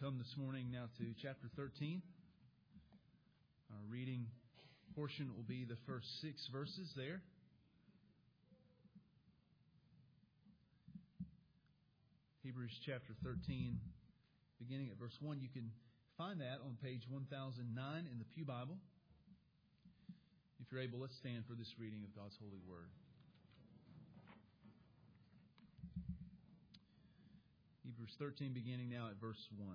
come this morning now to chapter 13. Our reading portion will be the first 6 verses there. Hebrews chapter 13, beginning at verse 1. You can find that on page 1009 in the Pew Bible. If you're able, let's stand for this reading of God's holy word. Hebrews 13, beginning now at verse 1.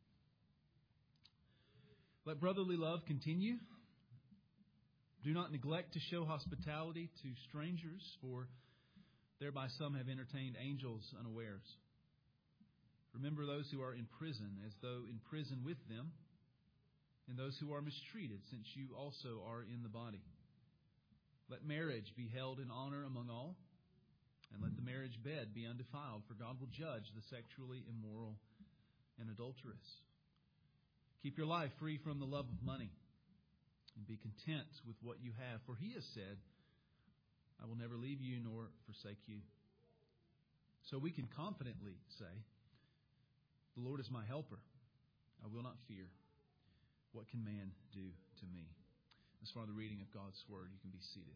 Let brotherly love continue. Do not neglect to show hospitality to strangers, for thereby some have entertained angels unawares. Remember those who are in prison, as though in prison with them, and those who are mistreated, since you also are in the body. Let marriage be held in honor among all, and let the marriage bed be undefiled, for God will judge the sexually immoral and adulterous. Keep your life free from the love of money, and be content with what you have. For He has said, I will never leave you nor forsake you. So we can confidently say, the Lord is my helper. I will not fear. What can man do to me? As far as the reading of God's Word, you can be seated.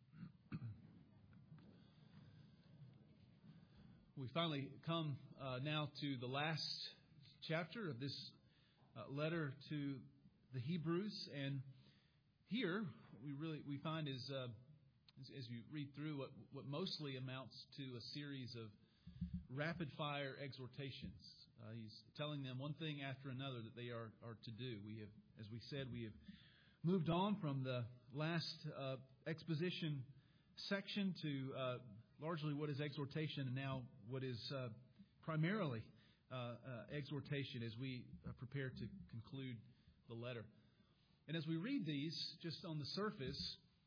We finally come now to the last chapter of this letter to the Hebrews, and here we find is as you read through what mostly amounts to a series of rapid fire exhortations. He's telling them one thing after another that they are to do. We have, as we said, we have moved on from the last exposition section to largely what is exhortation, and now what is primarily exhortation as we prepare to conclude the letter. And as we read these, just on the surface,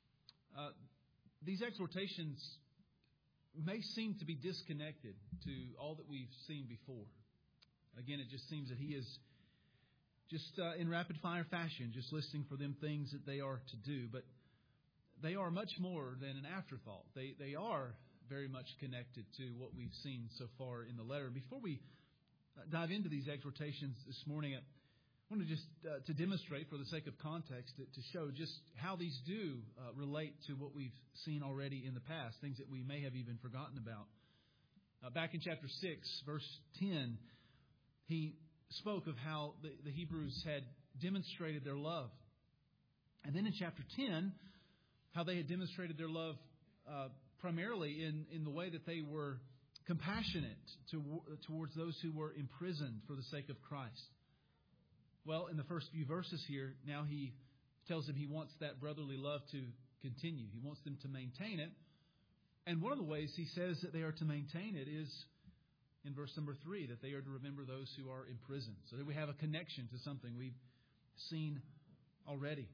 these exhortations may seem to be disconnected to all that we've seen before. Again, it just seems that he is just in rapid fire fashion, just listing for them things that they are to do. But they are much more than an afterthought. They are very much connected to what we've seen so far in the letter. Before we dive into these exhortations this morning, I want to just to demonstrate, for the sake of context, to show just how these do relate to what we've seen already in the past, things that we may have even forgotten about. Back in chapter 6, verse 10, he spoke of how the Hebrews had demonstrated their love. And then in chapter 10, how they had demonstrated their love primarily in the way that they were compassionate towards those who were imprisoned for the sake of Christ. Well, in the first few verses here, now he tells them he wants that brotherly love to continue. He wants them to maintain it. And one of the ways he says that they are to maintain it is in verse number 3, that they are to remember those who are in prison. So that we have a connection to something we've seen already.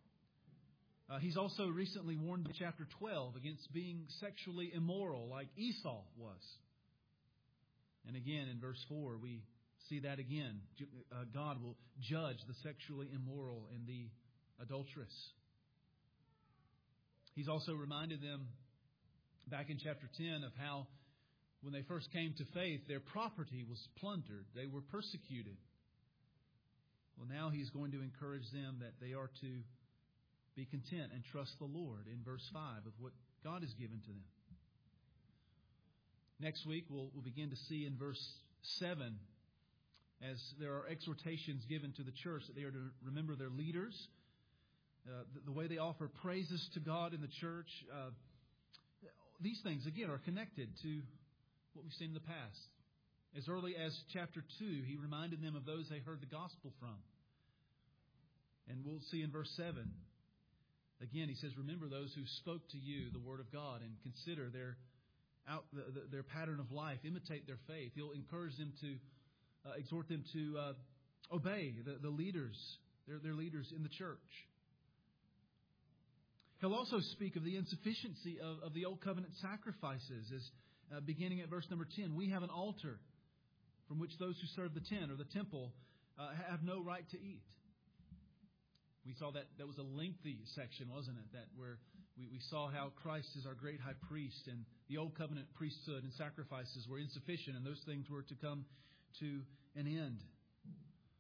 He's also recently warned in chapter 12 against being sexually immoral like Esau was. And again, in verse 4, we see that again. God will judge the sexually immoral and the adulterous. He's also reminded them back in chapter 10 of how when they first came to faith, their property was plundered. They were persecuted. Well, now he's going to encourage them that they are to be content and trust the Lord in verse 5 of what God has given to them. Next week, we'll begin to see in verse 7, as there are exhortations given to the church, that they are to remember their leaders, the way they offer praises to God in the church. These things, again, are connected to what we've seen in the past. As early as chapter 2, he reminded them of those they heard the gospel from. And we'll see in verse 7, again, he says, remember those who spoke to you the word of God, and consider their pattern of life, imitate their faith. He'll encourage them to, exhort them to obey the leaders, their leaders in the church. He'll also speak of the insufficiency of the old covenant sacrifices, as beginning at verse number 10, we have an altar from which those who serve the tent or the temple have no right to eat. We saw that was a lengthy section, wasn't it? That where we saw how Christ is our great high priest, and the old covenant priesthood and sacrifices were insufficient, and those things were to come to an end.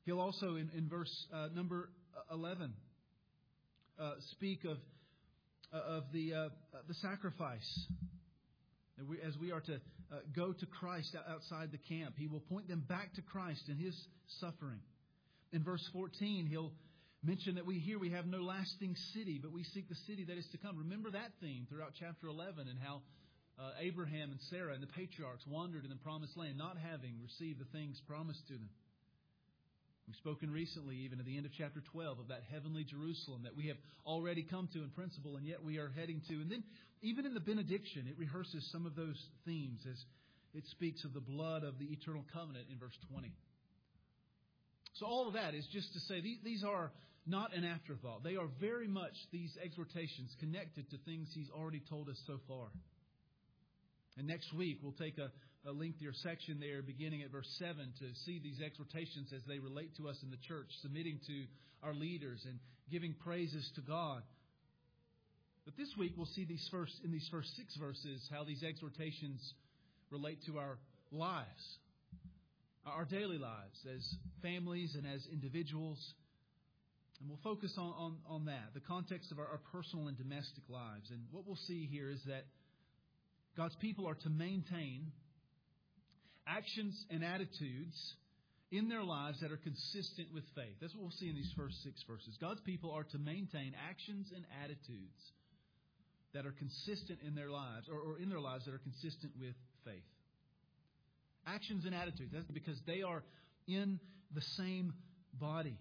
He'll also, in verse number 11, speak of the sacrifice. As we are to go to Christ outside the camp, He will point them back to Christ and His suffering. In verse 14, He'll mention that we have no lasting city, but we seek the city that is to come. Remember that theme throughout chapter 11 and how Abraham and Sarah and the patriarchs wandered in the promised land, not having received the things promised to them. We've spoken recently, even at the end of chapter 12, of that heavenly Jerusalem that we have already come to in principle, and yet we are heading to. And then, even in the benediction, it rehearses some of those themes as it speaks of the blood of the eternal covenant in verse 20. So all of that is just to say these are not an afterthought. They are very much, these exhortations, connected to things He's already told us so far. And next week, we'll take a lengthier section there, beginning at verse 7, to see these exhortations as they relate to us in the church, submitting to our leaders and giving praises to God. But this week, we'll see in these first 6 verses how these exhortations relate to our lives, our daily lives as families and as individuals. And we'll focus on that, the context of our personal and domestic lives. And what we'll see here is that God's people are to maintain actions and attitudes in their lives that are consistent with faith. That's what we'll see in these first 6 verses. God's people are to maintain actions and attitudes that are consistent in their lives, or in their lives that are consistent with faith. Actions and attitudes. That's because they are in the same body.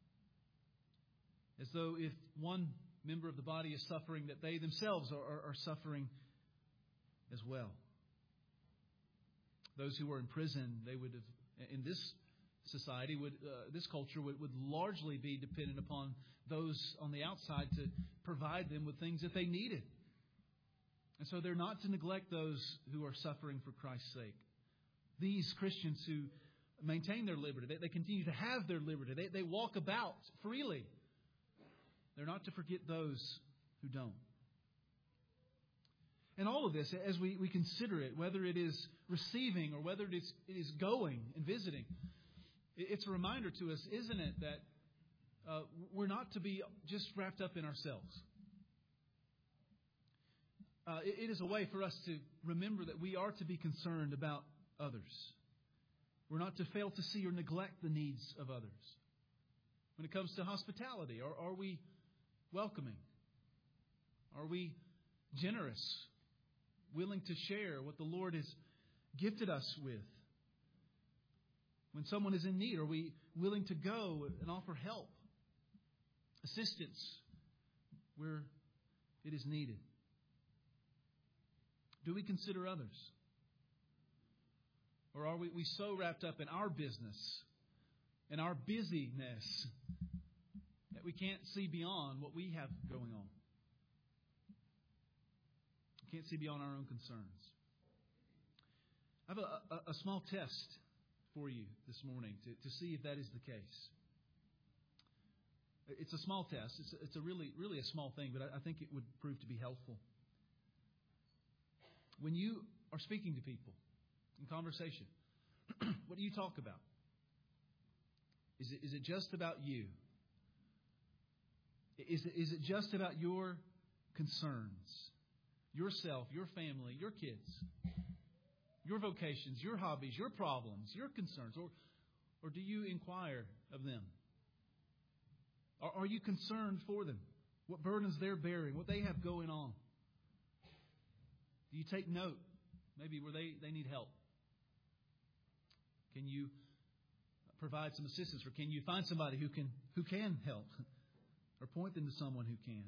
As though if one member of the body is suffering, that they themselves are suffering as well. Those who were in prison, they would have, in this society, this culture would largely be dependent upon those on the outside to provide them with things that they needed. And so they're not to neglect those who are suffering for Christ's sake. These Christians who maintain their liberty, they continue to have their liberty. They walk about freely. They're not to forget those who don't. And all of this, as we consider it, whether it is receiving or whether it is going and visiting, it's a reminder to us, isn't it, that we're not to be just wrapped up in ourselves. It is a way for us to remember that we are to be concerned about others. We're not to fail to see or neglect the needs of others. When it comes to hospitality, are we welcoming? Are we generous? Willing to share what the Lord has gifted us with? When someone is in need, are we willing to go and offer help, assistance where it is needed? Do we consider others? Or are we so wrapped up in our business and our busyness that we can't see beyond what we have going on? Can't see beyond our own concerns. I have a small test for you this morning to see if that is the case. It's a small test. It's a really a small thing, but I think it would prove to be helpful. When you are speaking to people in conversation, what do you talk about? Is it just about you? Is it just about your concerns? Yourself, your family, your kids, your vocations, your hobbies, your problems, your concerns? Or do you inquire of them? Are you concerned for them? What burdens they're bearing, what they have going on? Do you take note, maybe where they need help? Can you provide some assistance, or can you find somebody who can help, or point them to someone who can?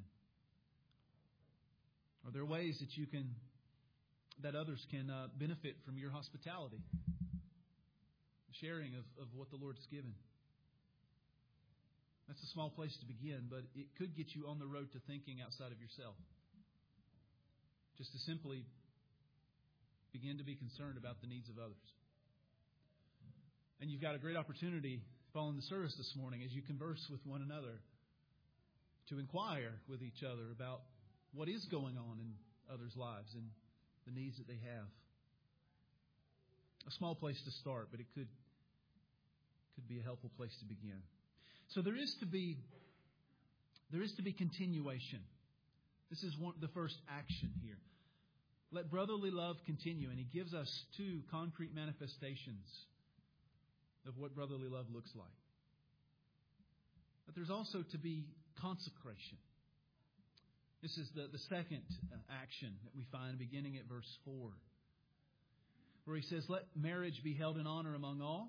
Are there ways that others can benefit from your hospitality, sharing of what the Lord's given? That's a small place to begin, but it could get you on the road to thinking outside of yourself. Just to simply begin to be concerned about the needs of others. And you've got a great opportunity following the service this morning as you converse with one another to inquire with each other about what is going on in others' lives and the needs that they have. A small place to start, but it could be be a helpful place to begin. So there is to be continuation. This is the first action here. Let brotherly love continue. And he gives us two concrete manifestations of what brotherly love looks like. But there's also to be consecration. This is the second action that we find beginning at verse 4, where he says, let marriage be held in honor among all,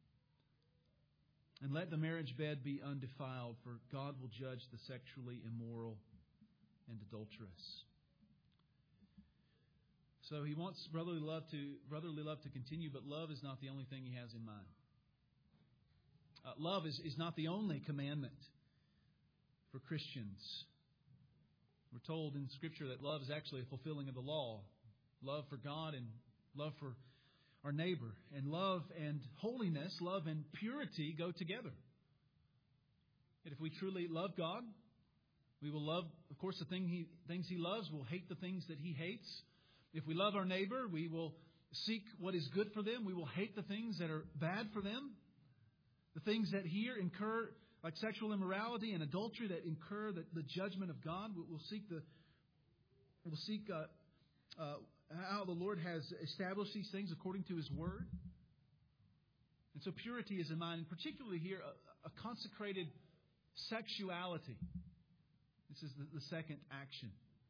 and let the marriage bed be undefiled, for God will judge the sexually immoral and adulterous. So he wants brotherly love to continue, but love is not the only thing he has in mind. Love is not the only commandment for Christians. We're told in Scripture that love is actually a fulfilling of the law. Love for God and love for our neighbor. And love and holiness, love and purity go together. And if we truly love God, we will love, of course, the things He loves. We'll hate the things that He hates. If we love our neighbor, we will seek what is good for them. We will hate the things that are bad for them. The things that here incur, like sexual immorality and adultery, that incur the judgment of God. We'll seek how the Lord has established these things according to His Word. And so purity is in mind, and particularly here, a consecrated sexuality. This is the second action.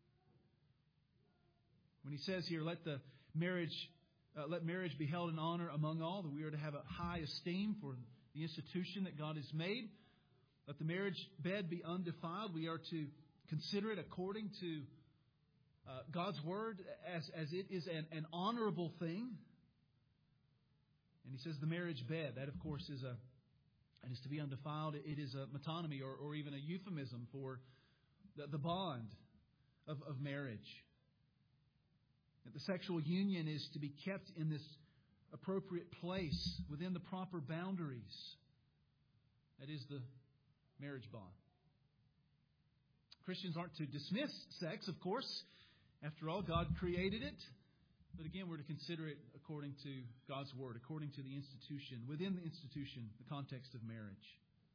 When he says here, let marriage be held in honor among all, that we are to have a high esteem for the institution that God has made. Let the marriage bed be undefiled. We are to consider it according to God's Word as it is an honorable thing. And he says the marriage bed, that of course is to be undefiled. It is a metonymy or even a euphemism for the bond of marriage. That the sexual union is to be kept in this appropriate place within the proper boundaries. That is the marriage bond. Christians aren't to dismiss sex, of course. After all, God created it. But again, we're to consider it according to God's Word, according to the institution, within the institution, the context of marriage.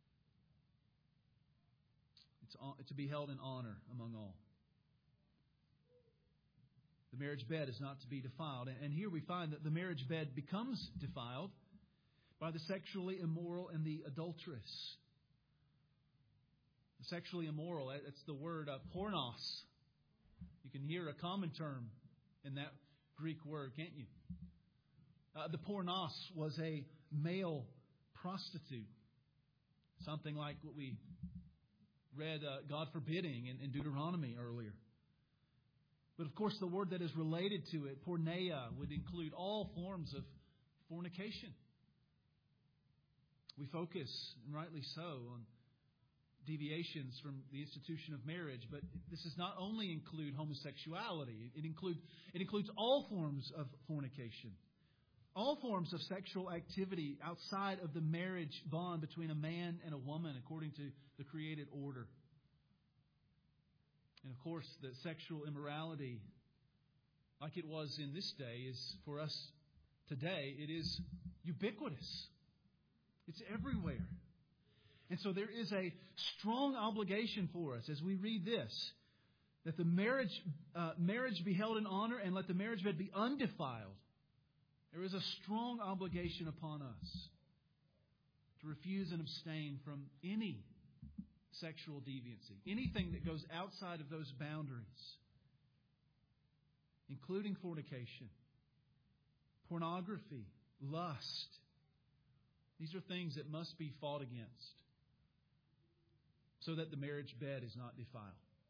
It's to be held in honor among all. The marriage bed is not to be defiled. And here we find that the marriage bed becomes defiled by the sexually immoral and the adulterous. The sexually immoral, that's the word pornos. You can hear a common term in that Greek word, can't you? The pornos was a male prostitute. Something like what we read, God forbidding in Deuteronomy earlier. But of course, the word that is related to it, porneia, would include all forms of fornication. We focus, and rightly so, on deviations from the institution of marriage, but this does not only include homosexuality. It includes all forms of fornication, all forms of sexual activity outside of the marriage bond between a man and a woman, according to the created order. And of course, the sexual immorality, like it was in this day, is for us today, it is ubiquitous. It's everywhere. And so there is a strong obligation for us as we read this, that the marriage be held in honor and let the marriage bed be undefiled. There is a strong obligation upon us to refuse and abstain from any sexual deviancy, anything that goes outside of those boundaries, including fornication, pornography, lust. These are things that must be fought against so that the marriage bed is not defiled.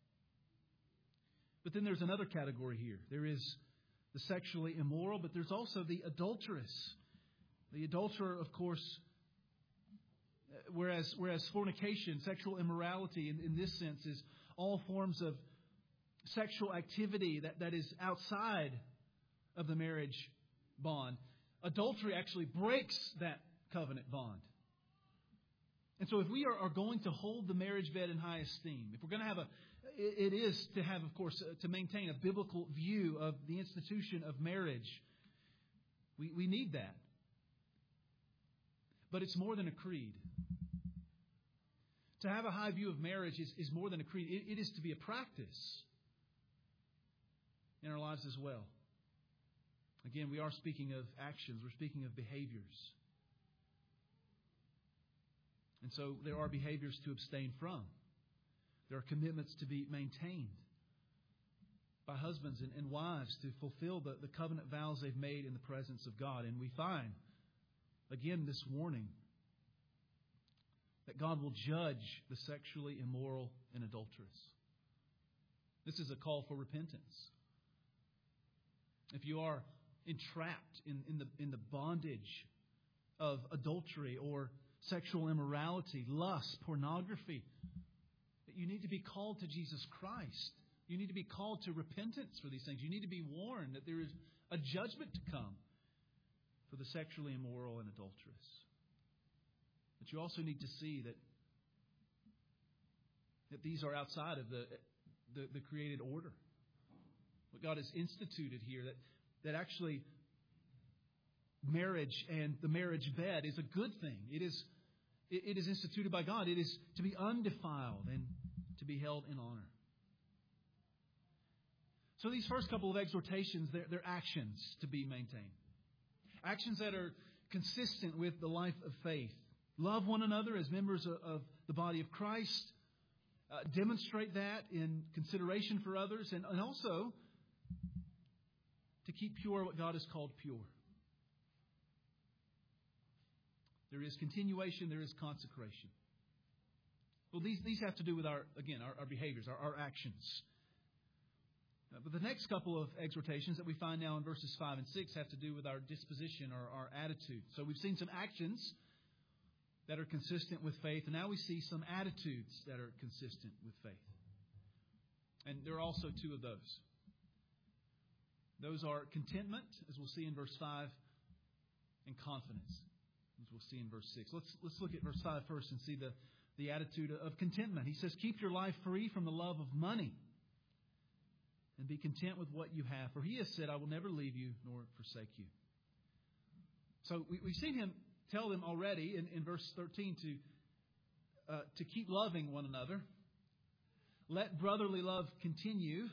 But then there's another category here. There is the sexually immoral, but there's also the adulterous. The adulterer, of course, whereas fornication, sexual immorality in this sense, is all forms of sexual activity that is outside of the marriage bond. Adultery actually breaks that covenant bond. And so if we are going to hold the marriage bed in high esteem, if we're going to have it is to have, of course, to maintain a biblical view of the institution of marriage. We need that. But it's more than a creed. To have a high view of marriage is more than a creed. It is to be a practice in our lives as well. Again, we are speaking of actions. We're speaking of behaviors. And so there are behaviors to abstain from. There are commitments to be maintained by husbands and wives to fulfill the covenant vows they've made in the presence of God. And we find, again, this warning that God will judge the sexually immoral and adulterous. This is a call for repentance. If you are entrapped in the bondage of adultery or sexual immorality, lust, pornography, that you need to be called to Jesus Christ. You need to be called to repentance for these things. You need to be warned that there is a judgment to come for the sexually immoral and adulterous. But you also need to see that these are outside of the created order. What God has instituted here, that actually marriage and the marriage bed is a good thing. It is instituted by God. It is to be undefiled and to be held in honor. So these first couple of exhortations, they're actions to be maintained. Actions that are consistent with the life of faith. Love one another as members of the body of Christ. Demonstrate that in consideration for others. And also to keep pure what God has called pure. There is continuation. There is consecration. Well, these have to do with our behaviors, our actions. But the next couple of exhortations that we find now in verses 5 and 6 have to do with our disposition or our attitude. So we've seen some actions that are consistent with faith, and now we see some attitudes that are consistent with faith. And there are also two of those. Those are contentment, as we'll see in verse 5, and confidence, as we'll see in verse 6. Let's look at verse 5 first and see the attitude of contentment. He says, keep your life free from the love of money and be content with what you have. For He has said, I will never leave you nor forsake you. So we've seen Him tell them already in verse 13 to keep loving one another. Let brotherly love continue.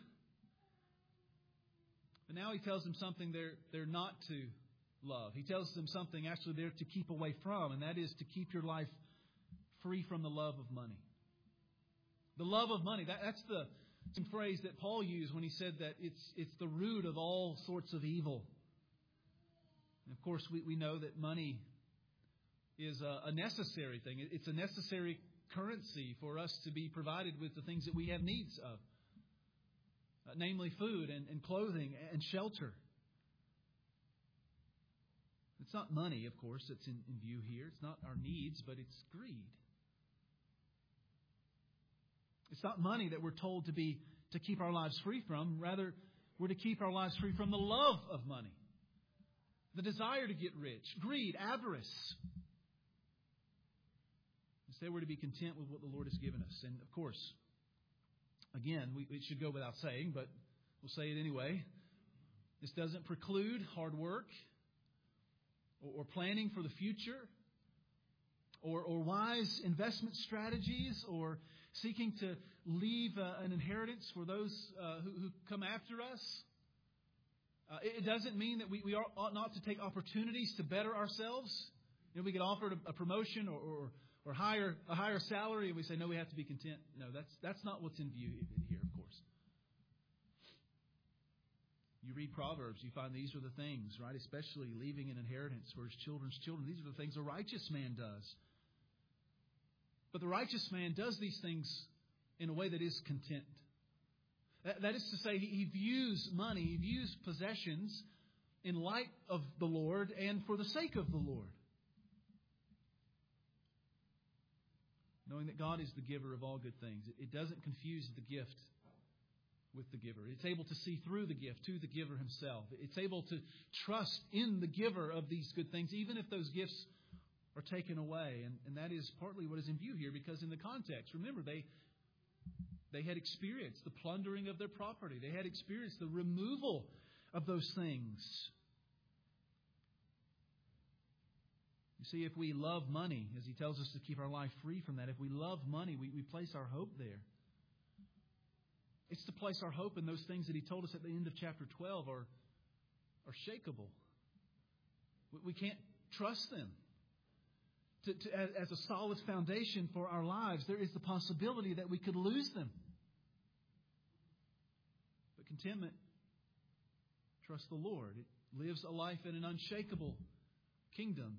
But now He tells them something they're not to love. He tells them something actually they're to keep away from, and that is to keep your life free from the love of money. The love of money, that's the same phrase that Paul used when he said that it's the root of all sorts of evil. And of course, we know that money is a necessary thing. It's a necessary currency for us to be provided with the things that we have needs of. Namely food and clothing and shelter. It's not money, of course, that's in view here. It's not our needs, but it's greed. It's not money that we're told to keep our lives free from. Rather, we're to keep our lives free from the love of money. The desire to get rich. Greed, avarice. Instead, we're to be content with what the Lord has given us. And of course, again, it should go without saying, but we'll say it anyway. This doesn't preclude hard work or planning for the future or wise investment strategies or seeking to leave an inheritance for those who come after us. It doesn't mean that we ought not to take opportunities to better ourselves. You know, we get offered a promotion or a higher salary, and we say, no, we have to be content. No, that's not what's in view here, of course. You read Proverbs, you find these are the things, right? Especially leaving an inheritance for his children's children. These are the things a righteous man does. But the righteous man does these things in a way that is content. That is to say, he views money, he views possessions in light of the Lord and for the sake of the Lord. Knowing that God is the giver of all good things. It doesn't confuse the gift with the giver. It's able to see through the gift to the giver himself. It's able to trust in the giver of these good things, even if those gifts are taken away. And that is partly what is in view here, because in the context, remember, they had experienced the plundering of their property. They had experienced the removal of those things. You see, if we love money, as He tells us to keep our life free from that, if we love money, we place our hope there. It's to place our hope in those things that He told us at the end of chapter 12 are shakeable. We can't trust them as a solid foundation for our lives. There is the possibility that we could lose them. But contentment trusts the Lord. It lives a life in an unshakable kingdom.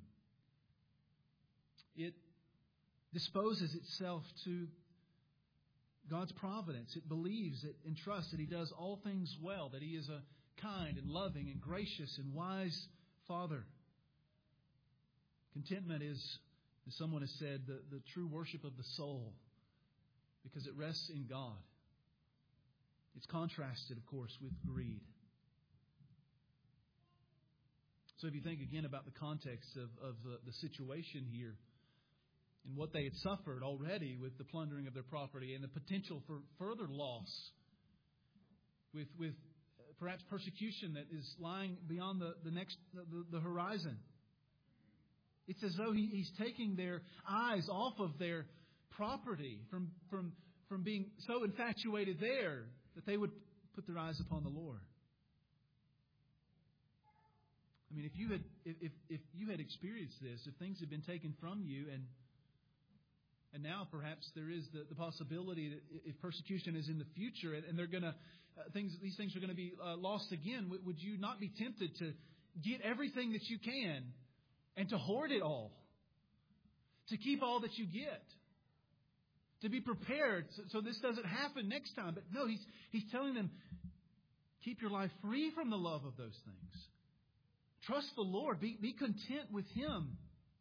It disposes itself to God's providence. It believes it and trusts that He does all things well, that He is a kind and loving and gracious and wise Father. Contentment is, as someone has said, the true worship of the soul, because it rests in God. It's contrasted, of course, with greed. So if you think again about the context of the situation here and what they had suffered already with the plundering of their property and the potential for further loss, with perhaps persecution that is lying beyond the horizon. It's as though He's taking their eyes off of their property from being so infatuated there that they would put their eyes upon the Lord. I mean, if you had experienced this, if things had been taken from you, and now perhaps there is the possibility that if persecution is in the future and they're going to these things are going to be lost again, would you not be tempted to get everything that you can and to hoard it all, to keep all that you get, to be prepared so this doesn't happen next time? But no, He's telling them, keep your life free from the love of those things. Trust the Lord. Be content with Him.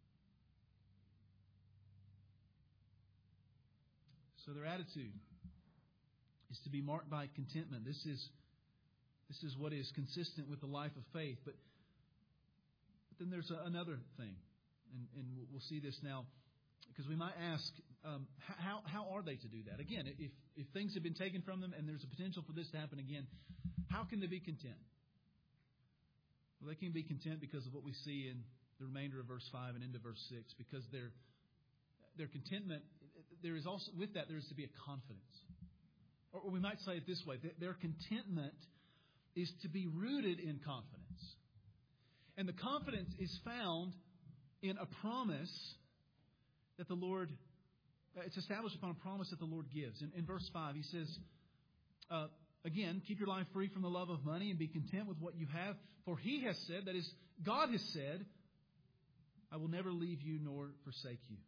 So their attitude is to be marked by contentment. This is what is consistent with the life of faith. But then there's another thing, and we'll see this now, because we might ask, how are they to do that? Again, if things have been taken from them and there's a potential for this to happen again, how can they be content? Well, they can be content because of what we see in the remainder of verse 5 and into verse 6, because their contentment, there is also, with that, there is to be a confidence. Or we might say it this way, their contentment is to be rooted in confidence. And the confidence is found in a promise that the Lord, it's established upon a promise that the Lord gives. In verse 5, He says, again, keep your life free from the love of money and be content with what you have. For He has said, that is, God has said, I will never leave you nor forsake you.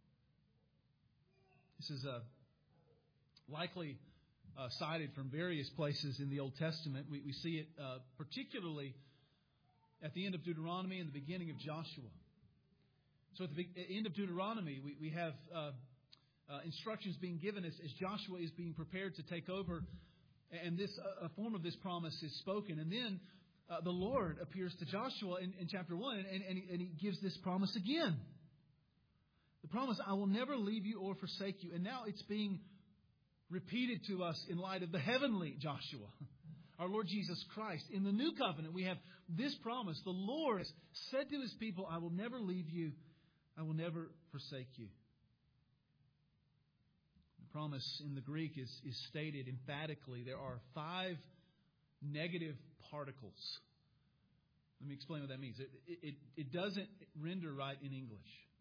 This is likely cited from various places in the Old Testament. We see it particularly at the end of Deuteronomy and the beginning of Joshua. So at the end of Deuteronomy, we have instructions being given as Joshua is being prepared to take over. And a form of this promise is spoken. And then the Lord appears to Joshua in chapter 1, and He gives this promise again. The promise, I will never leave you or forsake you. And now it's being repeated to us in light of the heavenly Joshua, our Lord Jesus Christ. In the new covenant, we have this promise. The Lord has said to His people, I will never leave you. I will never forsake you. The promise in the Greek is stated emphatically. There are 5 negative particles. Let me explain what that means. It doesn't render right in English.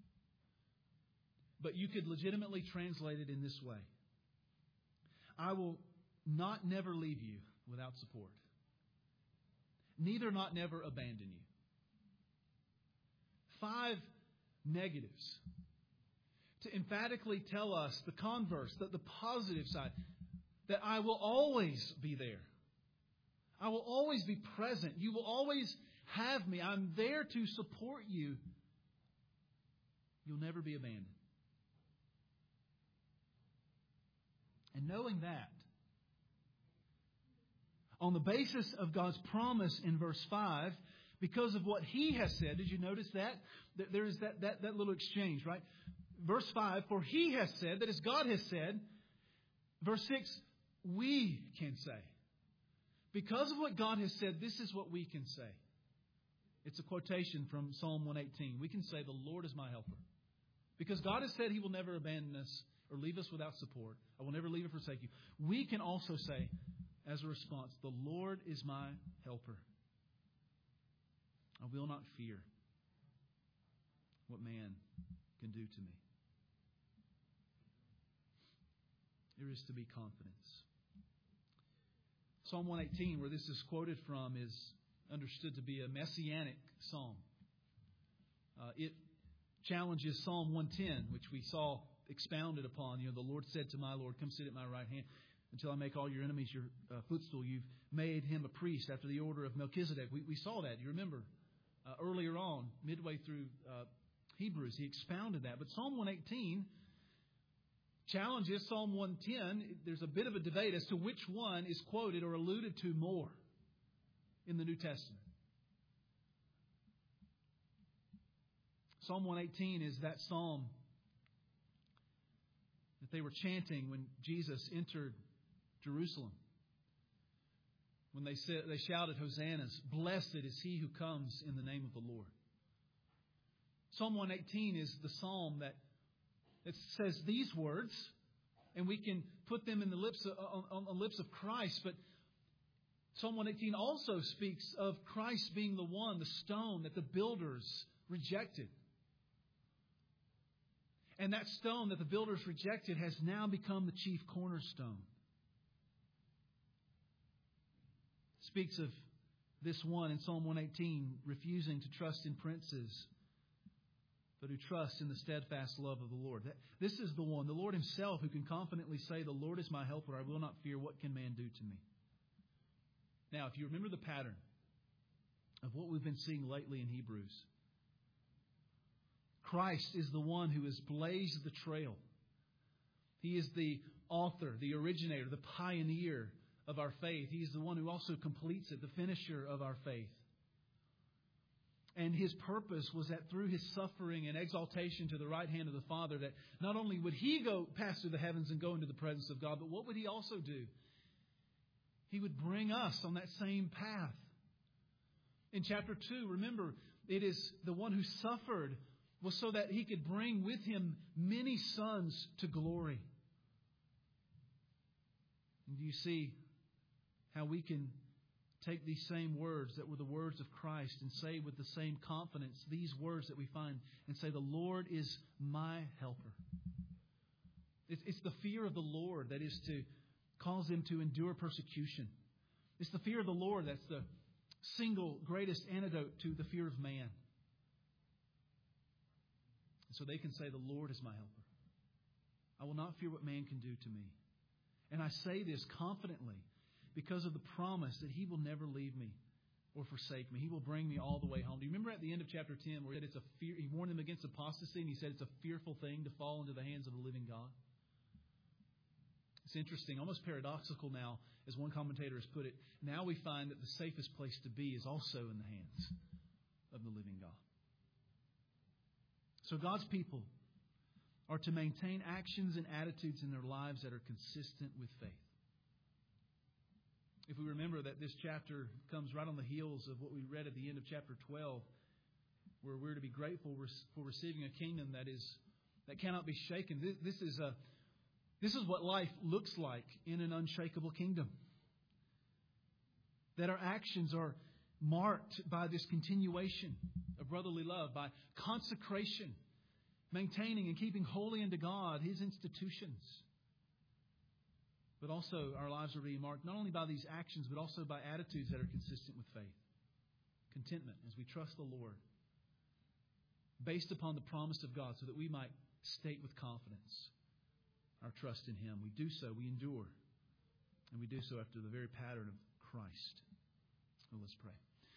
But you could legitimately translate it in this way. I will not never leave you without support. Neither not never abandon you. 5 negatives to emphatically tell us the converse, the positive side, that I will always be there. I will always be present. You will always have me. I'm there to support you. You'll never be abandoned. And knowing that, on the basis of God's promise in verse 5, because of what He has said, did you notice that? There is that little exchange, right? Verse 5, for He has said, that is, God has said. Verse 6, we can say. Because of what God has said, this is what we can say. It's a quotation from Psalm 118. We can say, the Lord is my helper. Because God has said He will never abandon us or leave us without support. I will never leave or forsake you. We can also say, as a response, the Lord is my helper. I will not fear what man can do to me. There is to be confidence. Psalm 118, where this is quoted from, is understood to be a messianic psalm. It challenges Psalm 110, which we saw expounded upon. The Lord said to my Lord, come sit at my right hand until I make all your enemies your footstool. You've made him a priest after the order of Melchizedek. We saw that. You remember earlier on, midway through Hebrews, he expounded that. But Psalm 118 challenges Psalm 110. There's a bit of a debate as to which one is quoted or alluded to more in the New Testament. Psalm 118 is that psalm that they were chanting when Jesus entered Jerusalem. When they shouted, Hosannas, blessed is he who comes in the name of the Lord. Psalm 118 is the psalm that says these words, and we can put them in the lips on the lips of Christ. But Psalm 118 also speaks of Christ being the one, the stone that the builders rejected. And that stone that the builders rejected has now become the chief cornerstone. It speaks of this one in Psalm 118, refusing to trust in princes, but who trust in the steadfast love of the Lord. This is the one, the Lord Himself, who can confidently say, the Lord is my helper, I will not fear. What can man do to me? Now, if you remember the pattern of what we've been seeing lately in Hebrews, Christ is the one who has blazed the trail. He is the author, the originator, the pioneer of our faith. He is the one who also completes it, the finisher of our faith. And His purpose was that through His suffering and exaltation to the right hand of the Father, that not only would He go pass through the heavens and go into the presence of God, but what would He also do? He would bring us on that same path. In chapter 2, remember, it is the one who suffered was so that He could bring with Him many sons to glory. And do you see how we can take these same words that were the words of Christ and say with the same confidence these words that we find and say, the Lord is my helper. It's the fear of the Lord that is to cause them to endure persecution. It's the fear of the Lord that's the single greatest antidote to the fear of man. So they can say, the Lord is my helper. I will not fear what man can do to me. And I say this confidently because of the promise that He will never leave me or forsake me. He will bring me all the way home. Do you remember at the end of chapter 10 where He warned them against apostasy and He said it's a fearful thing to fall into the hands of the living God? It's interesting, almost paradoxical now, as one commentator has put it. Now we find that the safest place to be is also in the hands of the living God. So God's people are to maintain actions and attitudes in their lives that are consistent with faith. If we remember that this chapter comes right on the heels of what we read at the end of chapter 12, where we're to be grateful for receiving a kingdom that cannot be shaken. This is what life looks like in an unshakable kingdom. That our actions are marked by this continuation of brotherly love, by consecration, maintaining and keeping holy unto God His institutions. But also our lives are being marked not only by these actions, but also by attitudes that are consistent with faith. Contentment as we trust the Lord, based upon the promise of God, so that we might state with confidence our trust in Him. We do so, we endure, and we do so after the very pattern of Christ. Well, let's pray.